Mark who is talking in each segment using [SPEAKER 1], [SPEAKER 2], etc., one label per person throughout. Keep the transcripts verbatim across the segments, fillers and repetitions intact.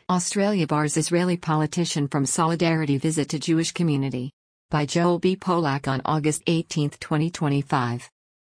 [SPEAKER 1] Australia bars Israeli politician from solidarity visit to Jewish community. By Joel B. Polak on August eighteenth, twenty twenty-five.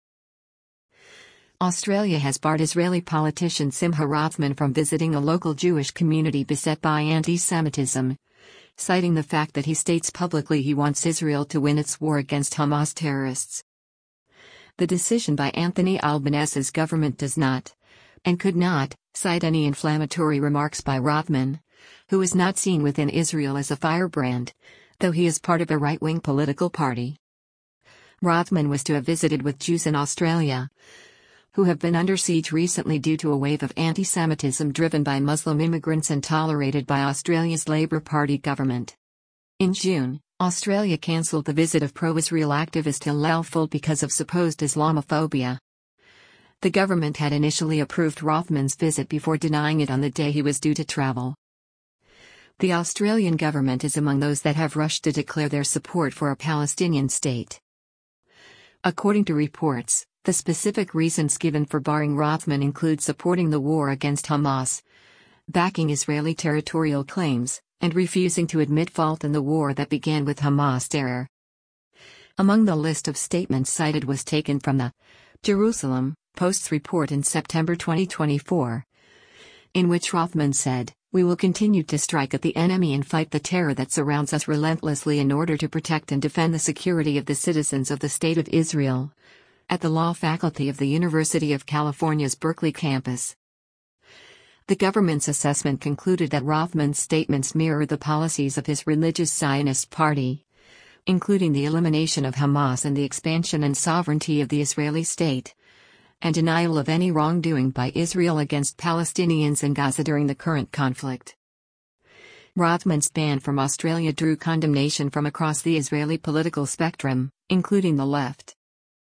[SPEAKER 1] Australia has barred Israeli politician Simcha Rothman from visiting a local Jewish community beset by anti-Semitism, citing the fact that he states publicly he wants Israel to win its war against Hamas terrorists. The decision by Anthony Albanese's government does not, and could not, cite any inflammatory remarks by Rothman, who is not seen within Israel as a firebrand, though he is part of a right-wing political party. Rothman was to have visited with Jews in Australia, who have been under siege recently due to a wave of anti-Semitism driven by Muslim immigrants and tolerated by Australia's Labor Party government. In June, Australia cancelled the visit of pro-Israel activist Hillel Fuld because of supposed Islamophobia. The government had initially approved Rothman's visit before denying it on the day he was due to travel. The Australian government is among those that have rushed to declare their support for a Palestinian state. According to reports, the specific reasons given for barring Rothman include supporting the war against Hamas, backing Israeli territorial claims, and refusing to admit fault in the war that began with Hamas terror. Among the list of statements cited was taken from the Jerusalem Post's report in September twenty twenty-four, in which Rothman said, "We will continue to strike at the enemy and fight the terror that surrounds us relentlessly in order to protect and defend the security of the citizens of the State of Israel," at the law faculty of the University of California's Berkeley campus. The government's assessment concluded that Rothman's statements mirror the policies of his religious Zionist party, including the elimination of Hamas and the expansion and sovereignty of the Israeli state, and denial of any wrongdoing by Israel against Palestinians in Gaza during the current conflict. Rothman's ban from Australia drew condemnation from across the Israeli political spectrum, including the left.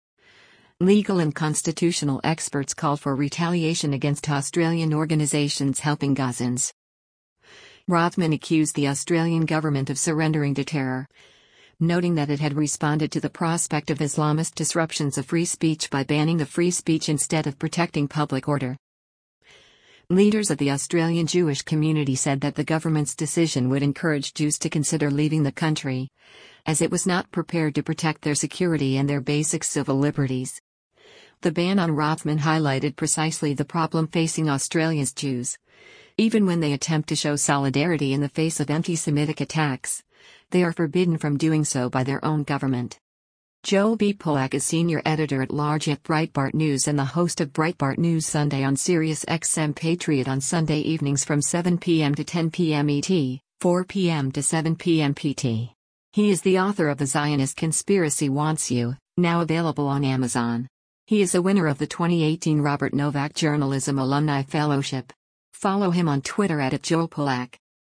[SPEAKER 1] Legal and constitutional experts called for retaliation against Australian organisations helping Gazans. Rothman accused the Australian government of surrendering to terror, noting that it had responded to the prospect of Islamist disruptions of free speech by banning the free speech instead of protecting public order. Leaders of the Australian Jewish community said that the government's decision would encourage Jews to consider leaving the country, as it was not prepared to protect their security and their basic civil liberties. The ban on Rothman highlighted precisely the problem facing Australia's Jews. Even when they attempt to show solidarity in the face of anti-Semitic attacks, they are forbidden from doing so by their own government. Joel B. Polak is senior editor-at-large at Breitbart News and the host of Breitbart News Sunday on Sirius X M Patriot on Sunday evenings from seven p m to ten p m E T, four p m to seven p m P T. He is the author of The Zionist Conspiracy Wants You, now available on Amazon. He is a winner of the twenty eighteen Robert Novak Journalism Alumni Fellowship. Follow him on Twitter at Joel Polak.